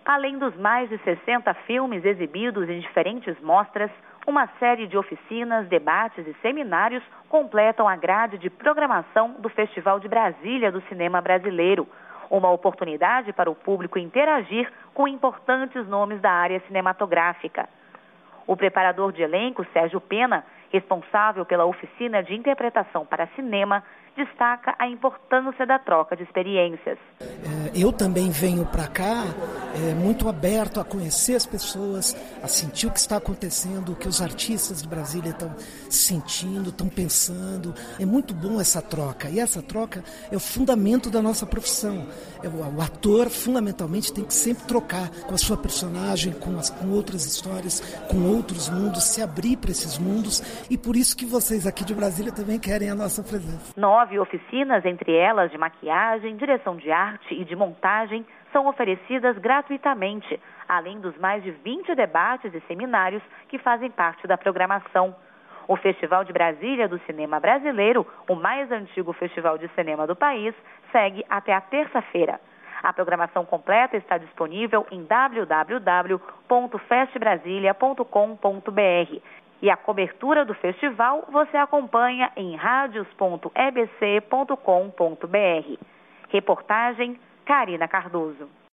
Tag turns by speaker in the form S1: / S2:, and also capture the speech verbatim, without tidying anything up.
S1: Além dos mais de sessenta filmes exibidos em diferentes mostras, uma série de oficinas, debates e seminários completam a grade de programação do Festival de Brasília do Cinema Brasileiro. Uma oportunidade para o público interagir com importantes nomes da área cinematográfica. O preparador de elenco, Sérgio Pena, responsável pela oficina de interpretação para cinema, destaca a importância da troca de experiências.
S2: Eu também venho para cá é, muito aberto a conhecer as pessoas, a sentir o que está acontecendo, o que os artistas de Brasília estão sentindo, estão pensando. É muito bom essa troca, e essa troca é o fundamento da nossa profissão. O ator, fundamentalmente, tem que sempre trocar com a sua personagem, com, as, com outras histórias, com outros mundos, se abrir para esses mundos, e por isso que vocês aqui de Brasília também querem a nossa presença.
S1: Nove oficinas, entre elas de maquiagem, direção de arte e de montagem, são oferecidas gratuitamente, além dos mais de vinte debates e seminários que fazem parte da programação. O Festival de Brasília do Cinema Brasileiro, o mais antigo festival de cinema do país, segue até a terça-feira. A programação completa está disponível em w w w ponto fest brasilia ponto com ponto b r. E a cobertura do festival você acompanha em radios ponto e b c ponto com ponto b r. Reportagem Karina Cardoso.